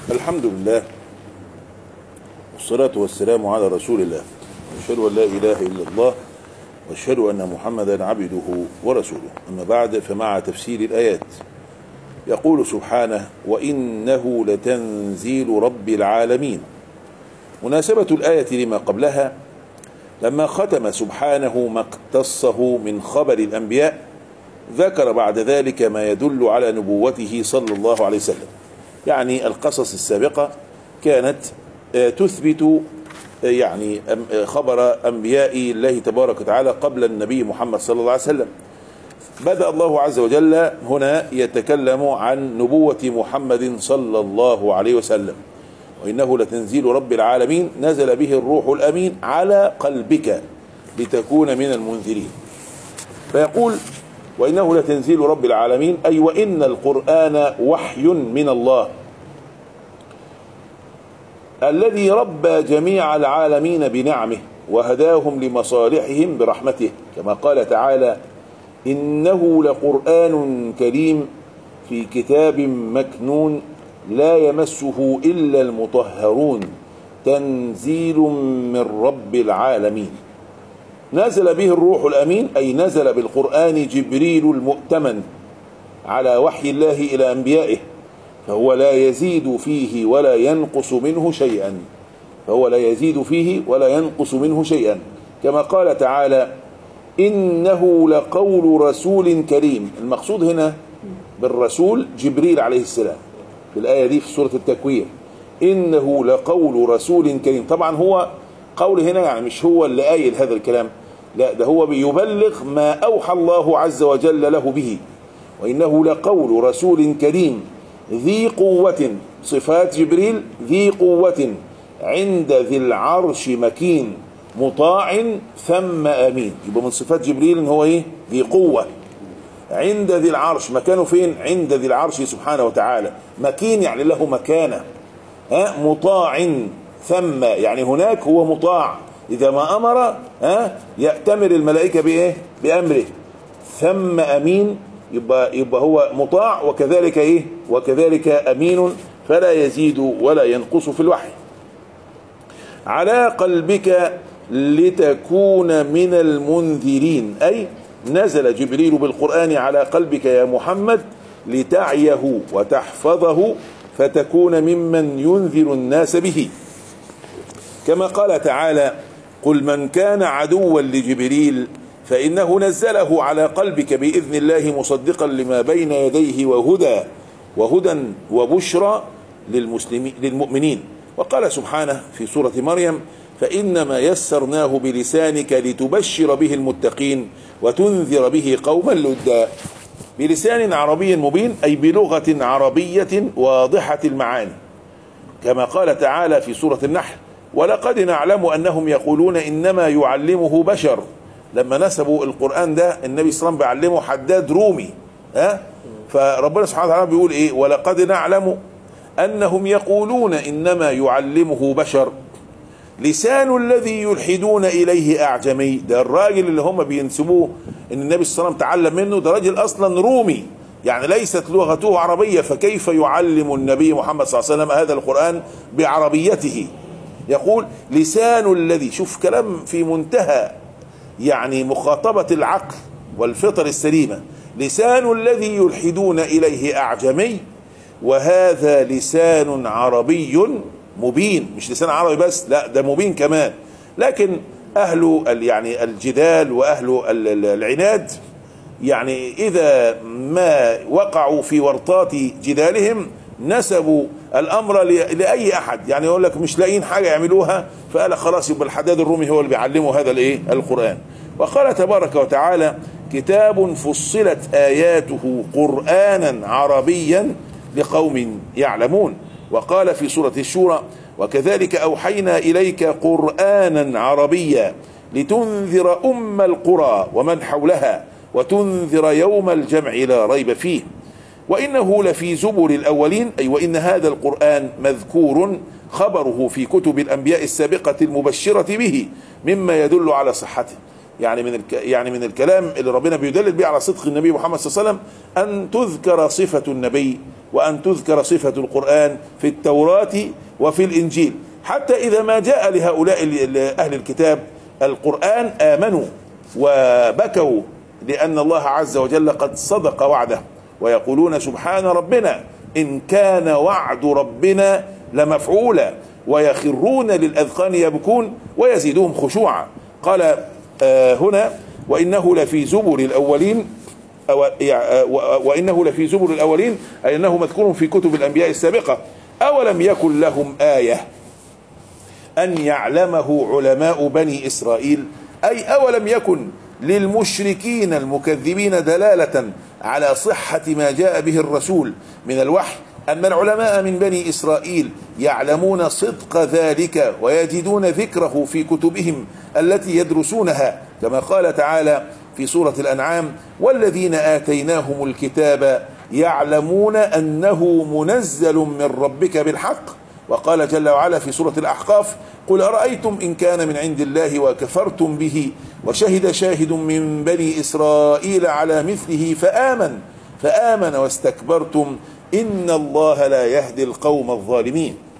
الحمد لله والصلاة والسلام على رسول الله، أشهد أن لا إله إلا الله وأشهد أن محمدا عبده ورسوله. أما بعد، فمع تفسير الآيات يقول سبحانه: وإنه لتنزيل رب العالمين. مناسبة الآية لما قبلها لما ختم سبحانه ما اقتصه من خبر الأنبياء، ذكر بعد ذلك ما يدل على نبوته صلى الله عليه وسلم. يعني القصص السابقة كانت تثبت يعني خبر أنبياء الله تبارك وتعالى قبل النبي محمد صلى الله عليه وسلم. بدأ الله عز وجل هنا يتكلم عن نبوة محمد صلى الله عليه وسلم. وإنه لتنزيل رب العالمين، نزل به الروح الأمين على قلبك لتكون من المنذرين. فيقول: وإنه لتنزيل رب العالمين، أي وإن القرآن وحي من الله الذي ربى جميع العالمين بنعمه وهداهم لمصالحهم برحمته، كما قال تعالى: إنه لقرآن كريم في كتاب مكنون لا يمسه إلا المطهرون تنزيل من رب العالمين. نزل به الروح الأمين، أي نزل بالقرآن جبريل المؤتمن على وحي الله إلى أنبيائه، فهو لا يزيد فيه ولا ينقص منه شيئا، كما قال تعالى: إنه لقول رسول كريم. المقصود هنا بالرسول جبريل عليه السلام في الآية دي في سورة التكوير. إنه لقول رسول كريم. طبعا هو قول هنا يعني مش هو اللي قايل هذا الكلام، لا، ده هو بيبلغ ما أوحى الله عز وجل له به. وإنه لقول رسول كريم ذي قوة، صفات جبريل: ذي قوة عند ذي العرش مكين مطاع ثم أمين. يبقى من صفات جبريل إن هو إيه؟ ذي قوة عند ذي العرش. مكانه فين؟ عند ذي العرش سبحانه وتعالى. مكين يعني له مكانة. مطاع ثم يعني هناك هو مطاع، إذا ما أمر يأتمر الملائكة بإيه؟ بأمره. ثم أمين، يبقى هو مطاع وكذلك إيه؟ وكذلك أمين، فلا يزيد ولا ينقص في الوحي. على قلبك لتكون من المنذرين، أي نزل جبريل بالقرآن على قلبك يا محمد لتعيه وتحفظه فتكون ممن ينذر الناس به. كما قال تعالى: قل من كان عدوا لجبريل فإنه نزله على قلبك بإذن الله مصدقا لما بين يديه وهدى وبشرى للمؤمنين. وقال سبحانه في سورة مريم: فإنما يسرناه بلسانك لتبشر به المتقين وتنذر به قوما لدا. بلسان عربي مبين، أي بلغة عربية واضحة المعاني، كما قال تعالى في سورة النحل: ولقد نعلم أنهم يقولون إنما يعلمه بشر. لما نسبوا القرآن ده النبي صلى الله عليه وسلم بيعلمه حداد رومي، فربنا سبحانه وتعالى بيقول إيه؟ ولقد نعلم أنهم يقولون إنما يعلمه بشر لسان الذي يلحدون إليه أعجمي. ده الراجل اللي هم بينسبوه إن النبي صلى الله عليه وسلم تعلم منه، ده راجل أصلا رومي، يعني ليست لغته عربية، فكيف يعلم النبي محمد صلى الله عليه وسلم هذا القرآن بعربيته؟ يقول لسان الذي، شوف كلام في منتهى يعني مخاطبة العقل والفطر السليمة، لسان الذي يلحدون إليه أعجمي وهذا لسان عربي مبين. مش لسان عربي بس، لا، ده مبين كمان. لكن أهل يعني الجدال وأهل العناد يعني إذا ما وقعوا في ورطات جدالهم نسبوا الأمر لأي أحد، يعني يقول لك مش لاقيين حاجة يعملوها فقال خلاص يبقى الحداد الرومي هو اللي بيعلمه هذا القرآن. وقال تبارك وتعالى: كتاب فصلت آياته قرآنا عربيا لقوم يعلمون. وقال في سورة الشورى: وكذلك أوحينا إليك قرآنا عربيا لتنذر أم القرى ومن حولها وتنذر يوم الجمع لا ريب فيه وإنه لفي زبر الأولين، أي وإن هذا القرآن مذكور خبره في كتب الأنبياء السابقة المبشرة به مما يدل على صحته. يعني من الكلام اللي ربنا بيدلل به على صدق النبي محمد صلى الله عليه وسلم أن تذكر صفة النبي وأن تذكر صفة القرآن في التوراة وفي الإنجيل، حتى إذا ما جاء لهؤلاء أهل الكتاب القرآن آمنوا وبكوا، لأن الله عز وجل قد صدق وعده، ويقولون سبحان ربنا إن كان وعد ربنا لمفعولا، ويخرون للأذقان يبكون ويزيدهم خشوعا. قال هنا وإنه لفي زبر الأولين، وإنه لفي زبر الأولين، أي أنه مذكور في كتب الأنبياء السابقة. أولم يكن لهم آية أن يعلمه علماء بني إسرائيل، أي أولم يكن للمشركين المكذبين دلالة على صحة ما جاء به الرسول من الوحي أن العلماء من بني إسرائيل يعلمون صدق ذلك ويجدون ذكره في كتبهم التي يدرسونها، كما قال تعالى في سورة الأنعام والذين آتيناهم الكتاب يعلمون أنه منزل من ربك بالحق. وقال جل وعلا في سورة الأحقاف قل أرأيتم إن كان من عند الله وكفرتم به وشهد شاهد من بني إسرائيل على مثله فآمن واستكبرتم إن الله لا يهدي القوم الظالمين.